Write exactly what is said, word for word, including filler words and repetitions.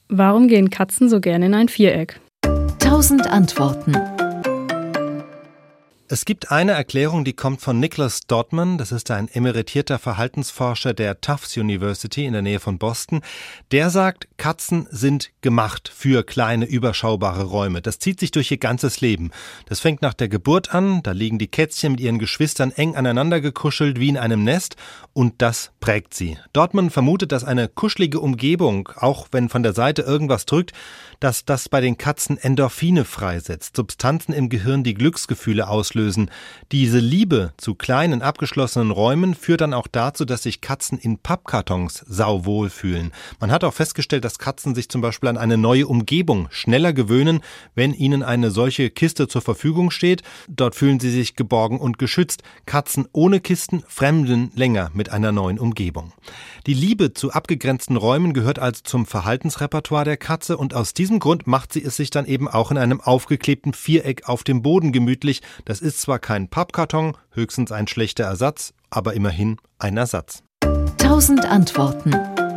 Warum gehen Katzen so gerne in ein Viereck? Tausend Antworten. Es gibt eine Erklärung, die kommt von Nicholas Dodman, das ist ein emeritierter Verhaltensforscher der Tufts University in der Nähe von Boston. Der sagt, Katzen sind gemacht für kleine, überschaubare Räume. Das zieht sich durch ihr ganzes Leben. Das fängt nach der Geburt an, da liegen die Kätzchen mit ihren Geschwistern eng aneinander gekuschelt wie in einem Nest und das prägt sie. Dodman vermutet, dass eine kuschelige Umgebung, auch wenn von der Seite irgendwas drückt, dass das bei den Katzen Endorphine freisetzt, Substanzen im Gehirn, die Glücksgefühle auslösen. Diese Liebe zu kleinen, abgeschlossenen Räumen führt dann auch dazu, dass sich Katzen in Pappkartons sauwohl fühlen. Man hat auch festgestellt, dass Katzen sich zum Beispiel an eine neue Umgebung schneller gewöhnen, wenn ihnen eine solche Kiste zur Verfügung steht. Dort fühlen sie sich geborgen und geschützt. Katzen ohne Kisten fremdeln länger mit einer neuen Umgebung. Die Liebe zu abgegrenzten Räumen gehört also zum Verhaltensrepertoire der Katze und aus diesem Grund macht sie es sich dann eben auch in einem aufgeklebten Viereck auf dem Boden gemütlich. Das ist zwar kein Pappkarton, höchstens ein schlechter Ersatz, aber immerhin ein Ersatz. Tausend Antworten.